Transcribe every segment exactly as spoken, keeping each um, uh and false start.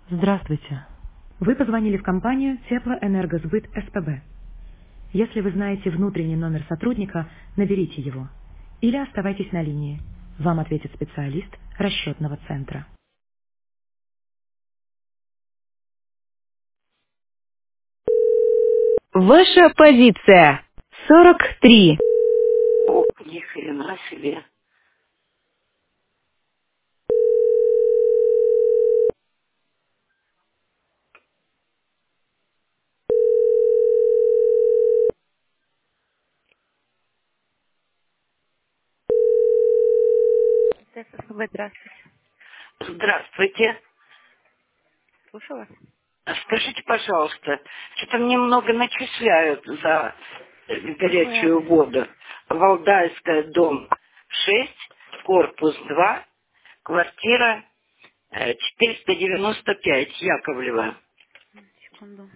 Здравствуйте. Вы позвонили в компанию Теплоэнергосбыт СПБ. Если вы знаете внутренний номер сотрудника, наберите его. Или оставайтесь на линии. Вам ответит специалист расчетного центра. Ваша позиция. сорок три. О, ни хрена себе. ССБ, здравствуйте. Здравствуйте. Слушаю вас. А Скажите, пожалуйста, что-то мне много начисляют за э, Какой горячую адрес? воду. Валдайская, дом шесть, корпус два, квартира э, четыреста девяносто пять, Яковлева. Секунду.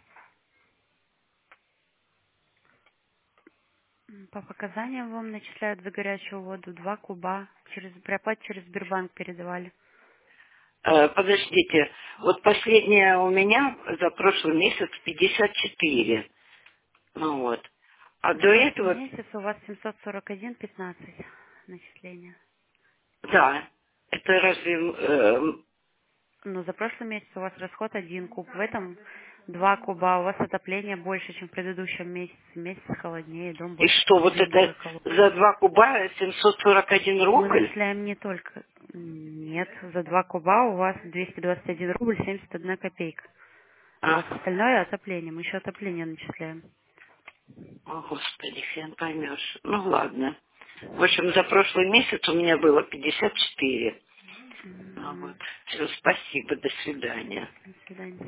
М, По показаниям вам начисляют за горячую воду два куба. Через пряпать через Сбербанк передавали. Э, Подождите, вот последняя у меня за прошлый месяц пятьдесят четыре. Ну вот. А За до прошлый этого, месяц у вас семьсот сорок один пятнадцать начисления. да, это разве э, Но за прошлый месяц у вас расход один куб. В этом два куба. У вас отопление больше, чем в предыдущем месяце. Месяц холоднее, дом И больше что, вот потребляет это холодно. за два куба семьсот сорок один Мы рубль? начисляем не только... Нет, за два куба у вас двести двадцать один рубль семьдесят одна копейка. У вас Ага. остальное отопление. Мы еще отопление начисляем. О, Господи, хрен поймешь. Ну, ладно. В общем, за прошлый месяц у меня было пятьдесят четыре. Ну, Мгм. вот. Все, спасибо, до свидания. До свидания.